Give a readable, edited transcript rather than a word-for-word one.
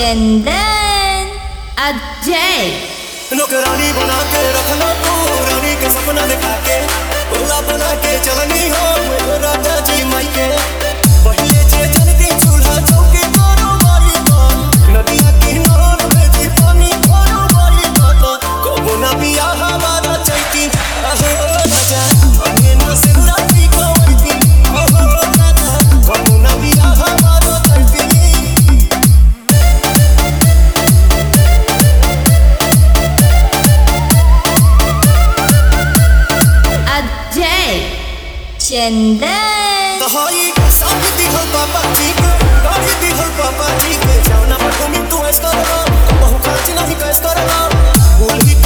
चंदन अजय नौकरानी बना के रखना तू रानी के सपना दिखा के बोला बना के चलनी हो मेरे राजा जी माई के पहले जे जल्दी चूल्हा चौकी करो बारी बात नदिया किनार में जी पानी करो बारी बात कबो ना बिया हमारा चैती अहो राजा हमें ना सिराती खोती अहो राजा कबो ना बिया हमारा चैती चंदन तहाई साथ दी हो पापा जी के गाड़ी दी हो पापा जी के जाना पर तुम तू ऐस करना बहु खर्च नहीं कैस करना बोल ही